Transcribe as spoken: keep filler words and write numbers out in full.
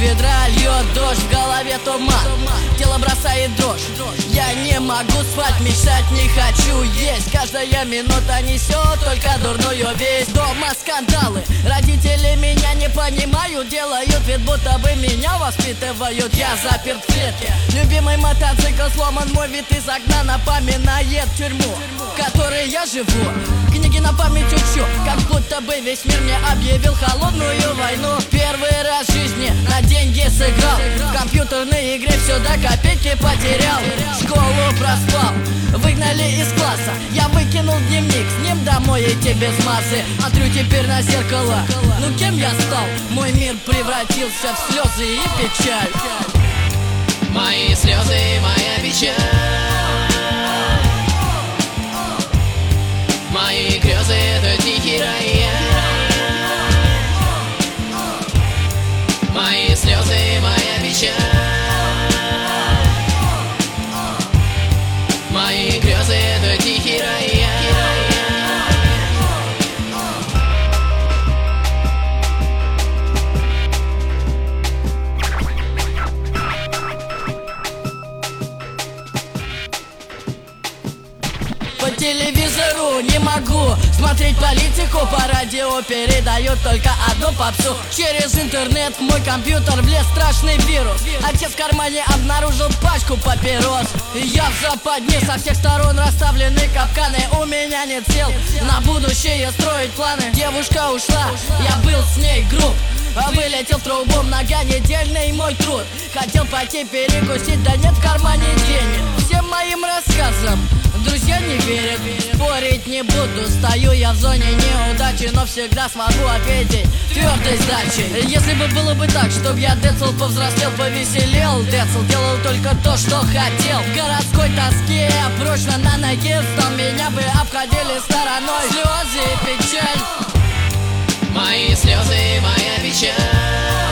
ведра льет дождь, в голове туман, тело бросает дрожь. Я не могу спать, мечтать не хочу есть. Каждая минута несет только дурную весть. Дома скандалы, родители меня не понимают, делают вид, будто бы меня воспитывают. Я заперт в клетке, любимый мотоцикл сломан, мой вид из окна напоминает тюрьму, в которой я живу. Книги на память учу, как будто бы весь мир мне объявил холодную войну. Первый раз в жизни на деньги сыграл, в компьютерной игре все до копейки потерял. Школу проспал, выгнали из класса, я выкинул дневник, с ним домой идти без массы. Смотрю теперь на зеркало, ну кем я стал? Мой мир превратился в слезы и печаль. Мои слезы, моя печаль, мои грезы — это тихий рояль. Мои слезы, моя печаль, мои грезы — это тихий рояль. По телевизору не могу смотреть политику, по радио передают только одну попсу. Через интернет в мой компьютер влез страшный вирус. Отец в кармане обнаружил пачку папирос. Я в западне, со всех сторон расставлены капканы. У меня нет сил на будущее строить планы. Девушка ушла, я был с ней груб, вылетел в трубу многонедельный мой труд. Хотел пойти перекусить, да нет в кармане денег. Всем моим рассказам друзья не верят, спорить не буду. Стою я в зоне неудачи, но всегда смогу ответить твердой сдачей. Если бы было бы так, чтоб я Децл повзрослел, повеселел, Децл делал только то, что хотел. В городской тоске я прочно на ноге встал, меня бы обходили стороной слезы и печаль. Мои слезы, моя печаль,